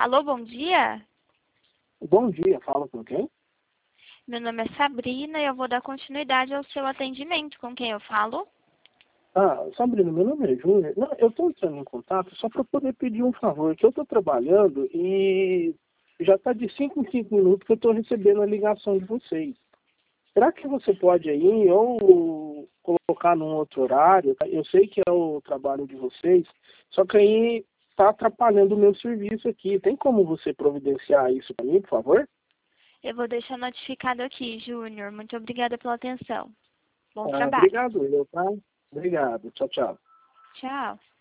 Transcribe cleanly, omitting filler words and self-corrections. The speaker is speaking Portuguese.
Alô, bom dia. Bom dia, fala com quem? Meu nome é Sabrina e eu vou dar continuidade ao seu atendimento. Com quem eu falo? Sabrina, meu nome é Júnior. Não, eu estou entrando em contato só para poder pedir um favor, que eu estou trabalhando e já está de 5 em 5 minutos que eu estou recebendo a ligação de vocês. Será que você pode aí ou colocar num outro horário? Eu sei que é o trabalho de vocês, só que aí está atrapalhando o meu serviço aqui. Tem como você providenciar isso para mim, por favor? Eu vou deixar notificado aqui, Júnior. Muito obrigada pela atenção. Bom trabalho. Obrigado, tá? Obrigado. Tchau, tchau. Tchau.